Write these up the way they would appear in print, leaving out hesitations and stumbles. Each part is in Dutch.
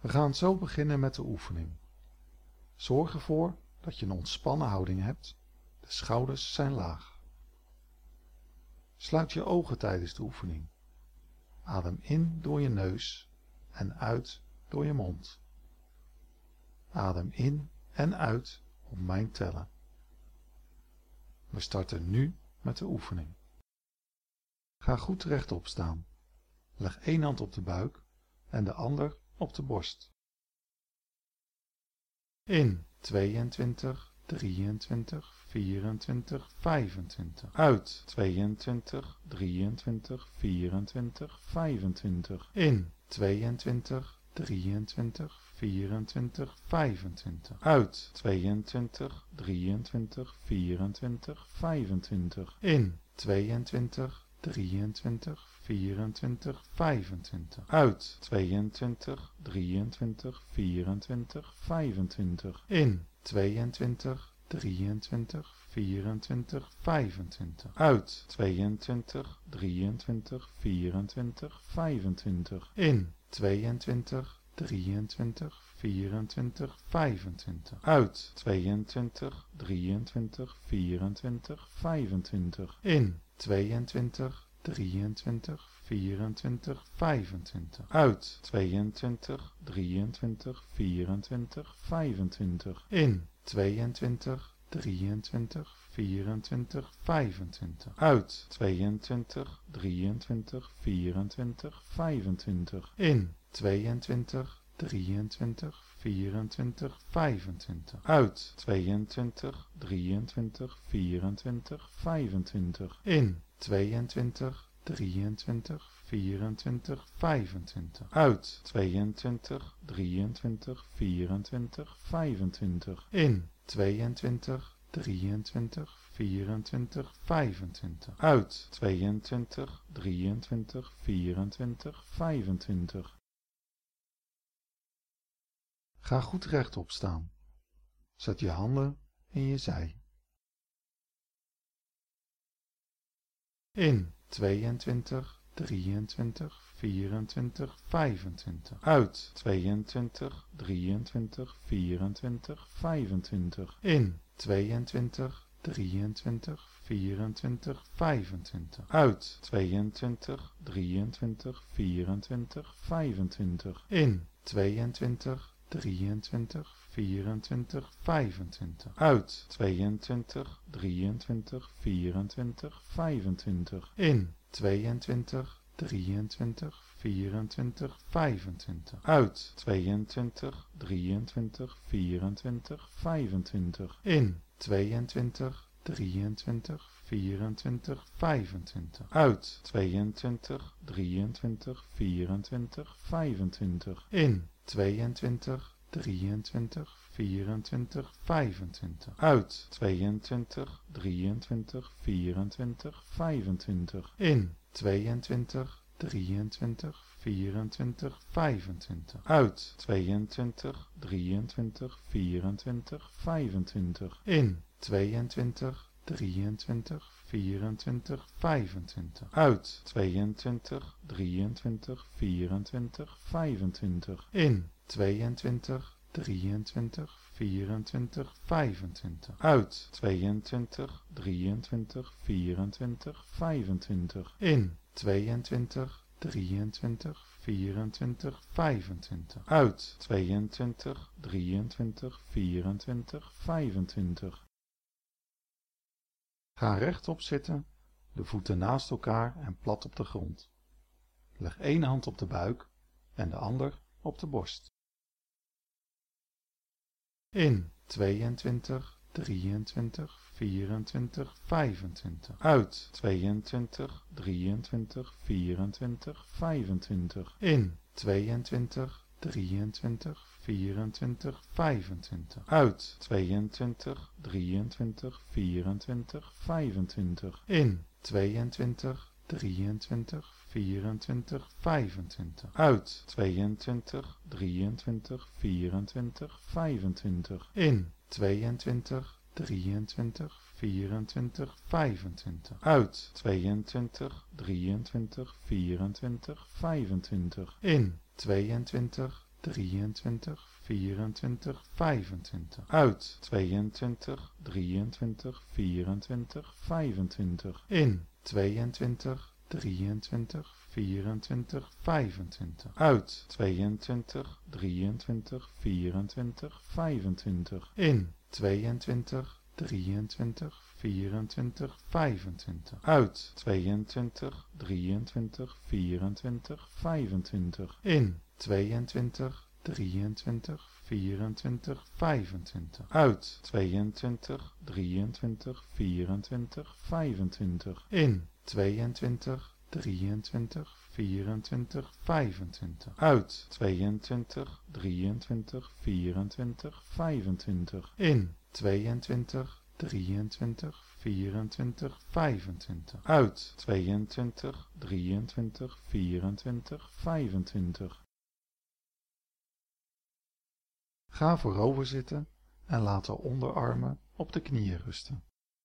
We gaan zo beginnen met de oefening. Zorg ervoor dat je een ontspannen houding hebt. De schouders zijn laag. Sluit je ogen tijdens de oefening. Adem in door je neus en uit door je mond. Adem in en uit op mijn tellen. We starten nu met de oefening. Ga goed rechtop staan. Leg één hand op de buik en de ander op de borst. In 22, 23, 24, 25. Uit 22, 23, 24, 25. In 22, 23, 24, 25. Uit 22, 23, 24, 25. In 22, 23, 24, 25. Uit 22, 23, 24, 25. In 22, 23, 24, 25. Uit 22, 23, 24, 25. In 22, 23, 24, 25. Uit 22, 23, 24, 25. In 22, 23, 24, 25. Uit 22, 23, 24, 25. In 22, 23, 24, 25. Uit 22, 23, 24, 25. In 22, 23, 24, 25. Uit 22, 23, 24, 25. In 22, 23, 24, 25. Uit 22, 23, 24, 25. In 22, 23, 24, 25. Uit 22, 23, 24, 25. Ga goed rechtop staan. Zet je handen in je zij. In 22, 23, 24, 25. Uit 22, 23, 24, 25. In 22, 23, 24, 25. Uit 22, 23, 24, 25. In 22, 23, 24, 25. Uit 22, 23, 24, 25. In 22, 23, 24, 25. Uit 22, 23, 24, 25. In 22, 23, 24, 25. Uit 22, 23, 24, 25. In 22, 23, 24, 25. Uit 22, 23, 24, 25. In 22, 23, 24, 25. Uit 22, 23, 24, 25. In 22, 23, 24, 25. Uit 22, 23, 24, 25. In 22, 23, 24, 25. Uit 22, 23, 24, 25. In 22, 23, 24, 25. Uit 22, 23, 24, 25. Ga rechtop zitten, de voeten naast elkaar en plat op de grond. Leg één hand op de buik en de ander op de borst. In 22, 23, 24, 25. Uit 22, 23, 24, 25. In 22, 23, 24, 25. Uit 22, 23, 24, 25. In 22, 23, 24, 25. Uit 22, 23, 24, 25. In 22, 23, 24, 25. Uit 22, 23, 24, 25. In 22, 23, 24, 25. Uit 22, 23, 24, 25. In 22, 23, 24, 25. Uit 22, 23, 24, 25. In 22, 23, 24, 25. Uit 22, 23, 24, 25. In 22, 23, 24, 25. Uit 22, 23, 24, 25. In 22, 23, 24, 25. Uit 22, 23, 24, 25. In 22, 23, 24, 25. Uit 22, 23, 24, 25. Ga voorover zitten en laat de onderarmen op de knieën rusten.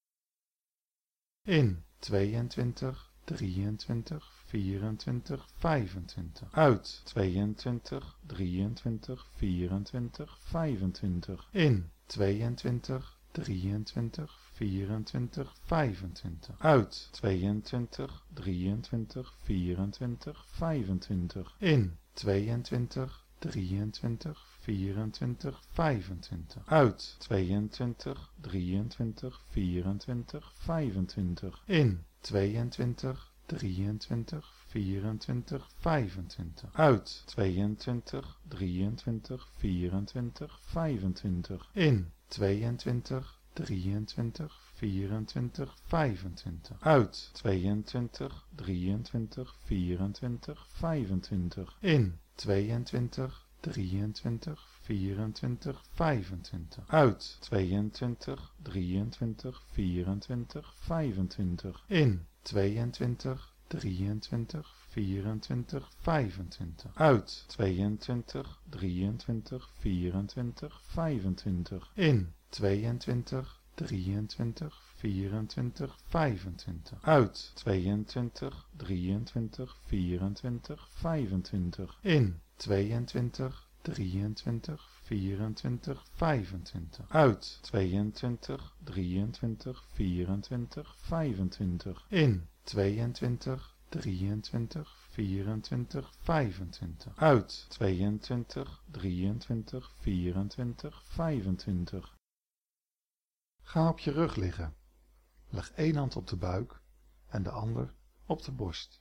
In 22, 23, 24, 25. Uit 22, 23, 24, 25. In 22, 23, 24, 25. Uit 22, 23, 24, 25. In 22, 23, 24, 25. Uit 22, 23, 24, 25. In 22, 23, 24, 25. Uit 22, 23, 24, 25. In 22, 23, 24, 25. Uit 22, 23, 24, 25. In 22, 23, 24, 25. Uit 22, 23, 24, 25. In 22, 23, 24, 25. Uit 22, 23, 24, 25. In 22, 23, 24, 25. Uit 22, 23, 24, 25. In 22, 23, 24, 25. Uit 22, 23, 24, 25. In 22, 23, 24, 25. Uit 22, 23, 24, 25. Ga op je rug liggen. Leg één hand op de buik en de ander op de borst.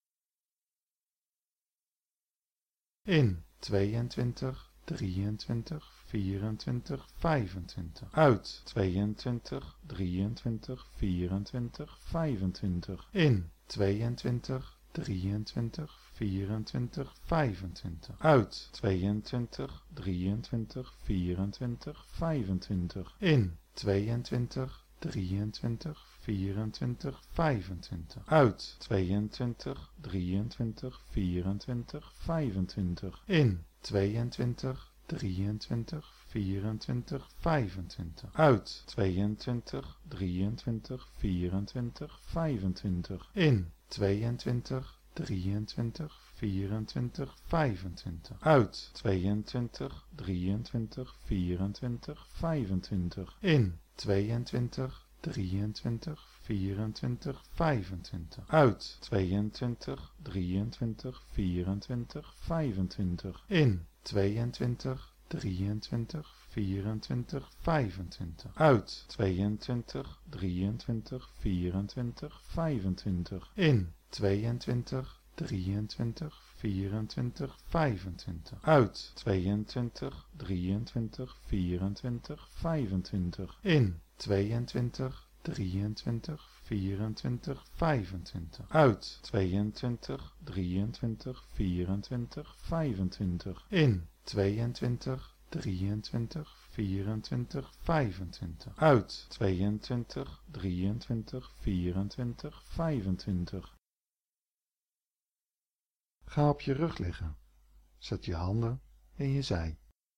In 22, 23, 24, 25. Uit 22, 23, 24, 25. In 22, 23, 24, 25. Uit 22, 23, 24, 25. In 22, 23, 24, 25. Uit 22, 23, 24, 25. In 22, 23, 24, 25. Uit 22, 23, 24, 25. In 22, 23, 24, 25. Uit 22, 23, 24, 25. In 22, 23, 24, 25. Uit 22, 23, 24, 25. In 22, 23, 24, 25. Uit 22, 23, 24, 25. In 22, 23, 24, 25. Uit 22, 23, 24, 25. In 22, 23, 24, 25. Uit 22, 23, 24, 25. In 22, 23, 24, 25. Uit 22, 23, 24, 25. Ga op je rug liggen. Zet je handen in je zij.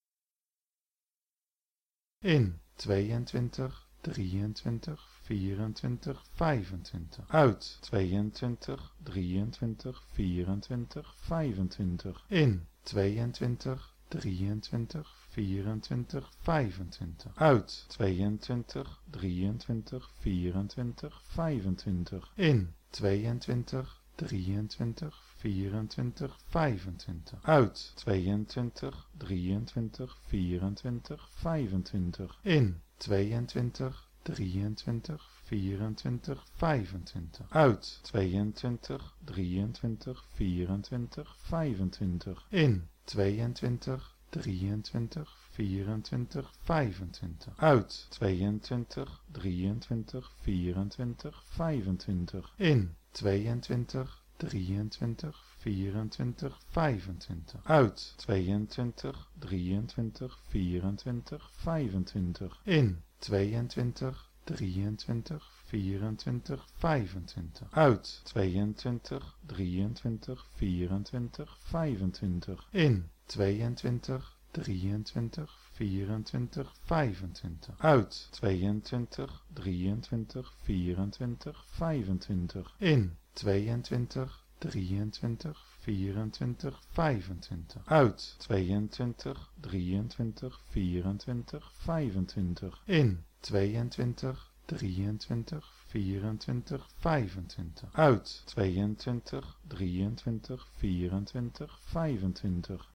In 22, 23, 24, 25. Uit 22, 23, 24, 25. In 22, 23, 24, 25. Uit 22, 23, 24, 25. In 22, 23, 24, 25. Uit 22, 23, 24, 25. In 22, 23, 24, 25. Uit 22, 23, 24, 25. In 22, 23, 24, 25. Uit 22, 23, 24, 25. In 22, 23, 24, 25. Uit 22, 23, 24, 25. In 22, 23, 24, 25. Uit 22, 23, 24, 25. In 22, 23, 24, 25. Uit 22, 23, 24, 25. In 22, 23, 24, 25. Uit 22, 23, 24, 25. In 22, 23, 24, 25. Uit 22, 23, 24, 25.